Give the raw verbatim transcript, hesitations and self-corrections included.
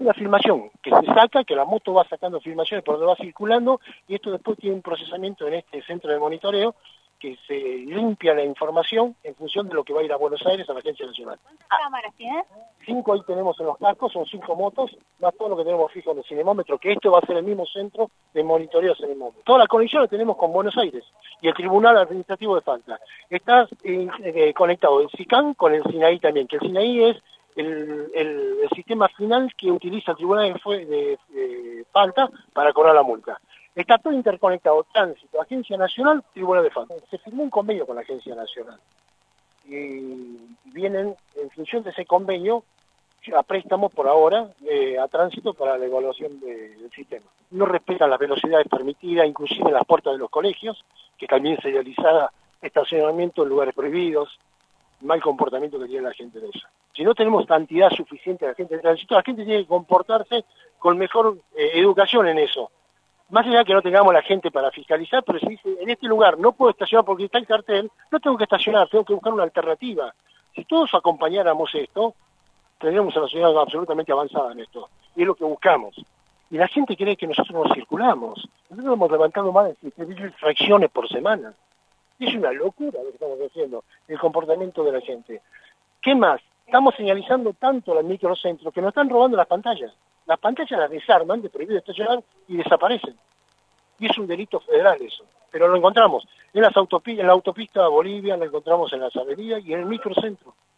una filmación que se saca, que la moto va sacando filmaciones por donde va circulando, y esto después tiene un procesamiento en este centro de monitoreo que se limpia la información en función de lo que va a ir a Buenos Aires a la Agencia Nacional. ¿Cuántas ah, cámaras tienes? Cinco ahí tenemos en los cascos, son cinco motos, más todo lo que tenemos fijo en el cinemómetro, que esto va a ser el mismo centro de monitoreo cinemómetro. Toda la conexión la tenemos con Buenos Aires y el Tribunal Administrativo de Falta. Está eh, eh, conectado el SICAN con el SINAI también, que el SINAI es el, el, el sistema final que utiliza el Tribunal de, de, de Falta para cobrar la multa. Está todo interconectado, tránsito, Agencia Nacional, Tribunal de Falta. Se firmó un convenio con la Agencia Nacional y vienen, en función de ese convenio, a préstamo por ahora, eh, a tránsito para la evaluación de, del sistema. No respetan las velocidades permitidas, inclusive en las puertas de los colegios, que también se realiza estacionamiento en lugares prohibidos, mal comportamiento que tiene la gente de eso. Si no tenemos cantidad suficiente de gente de tránsito, la gente tiene que comportarse con mejor eh, educación en eso. Más allá que no tengamos la gente para fiscalizar, pero si dice, en este lugar no puedo estacionar porque está el cartel, no tengo que estacionar, tengo que buscar una alternativa. Si todos acompañáramos esto, tendríamos a la sociedad absolutamente avanzada en esto. Y es lo que buscamos. Y la gente cree que nosotros no circulamos. Nosotros hemos levantado más de siete mil infracciones por semana. Y es una locura lo que estamos haciendo, el comportamiento de la gente. ¿Qué más? Estamos señalizando tanto al microcentro que nos están robando las pantallas. Las pantallas las desarman de prohibido estacionar y desaparecen. Y es un delito federal eso. Pero lo encontramos en las autopistas, en la autopista Bolivia, lo encontramos en las avenidas y en el microcentro.